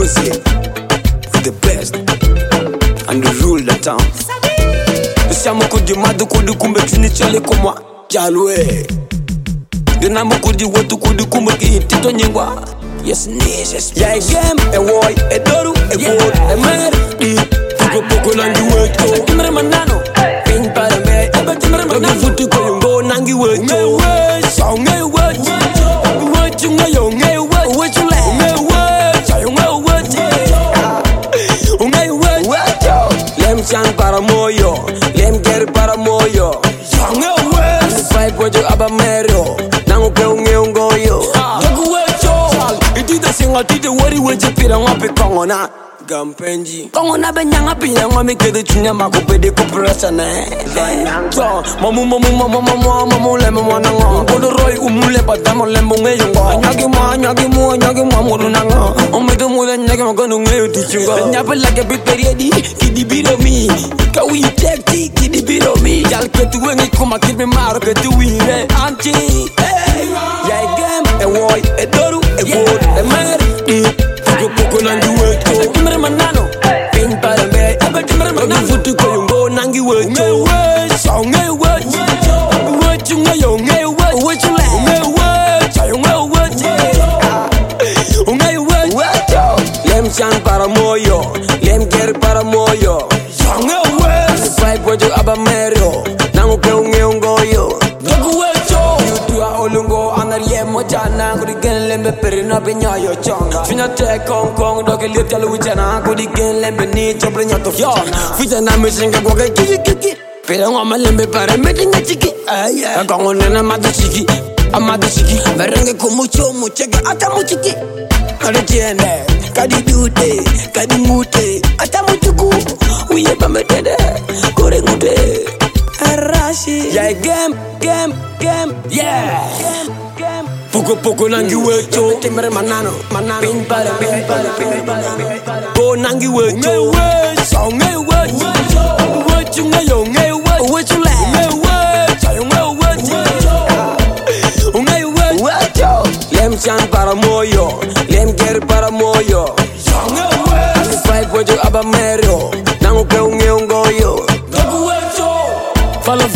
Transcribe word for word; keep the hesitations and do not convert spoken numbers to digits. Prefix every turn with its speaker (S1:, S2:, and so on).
S1: music with the best and the rule the town. Siamo kudi madu kudi kumbe chini chale kumwa jalwe. Dinamo kudi watu kudi kumbe ki tito nyingwa. Yes yes yes. Ya game a boy a doru a boy a man di poko poko nangi weto. Timre manano pin para me eba timre manano futu ko yongo nangi weto. So ngai weto. Weto ngayo ngai weto. Weto le ngai weto. Sayo ngai weto. Ngai weto. Lem chang para moyo. Lem ger para moyo. Ngai weto. Fight bojo aba mero. Nango pe unge ngoyo. Singa tite wari weje pira ngape kongona gampenji kongona benyanga pinya ngami kede chunya makupede kupresa ne so mamu mamu mamu mamu mamu le mamu nanga kodo roy umule badamo lembo ngeyo nyagi ma nyagi mu nyagi ma mulu nanga omedo mule nyagi magano ngeyo tichinga nyape like a bit ready kidi biro mi ka we take ti kidi biro mi jal ketu wengi kuma kidme maro ketu wire anti ya game e boy e doru e boy e man di poko poko nangi weto timre manano pin para me eba timre manano futu ko yongo nangi weto so ngai weto weto ngayo ngai weto weto le ngai weto sayo ngai weto ngai weto lem chan para moyo lem ger para moyo so ngai weto fight bojo aba mero nango ke unge ngoyo olungo anarie mochana kudi gen lembe perina benya yo chonga finya te kong kong doke liep jalu wichana kudi gen lembe ni chobre nyato yo fita na mesinga goke kiki kiki pera ngoma lembe pare medinga chiki aya kongo nena madu chiki amadu chiki merenge kumucho muchege ata muchiki kadi tiende kadi dute kadi mute ata muchuku uye pametede kore ngute arashi ya game game game yeah game poko poko nangi weto timre manano manano pin para pin para pin para go nangi weto so ngai weto weto ngayo ngai weto weto le ngai weto sayo ngai weto ngai weto lem chan para moyo lem ger para moyo so ngai weto fight bojo aba mero nango ke unge ngoyo follow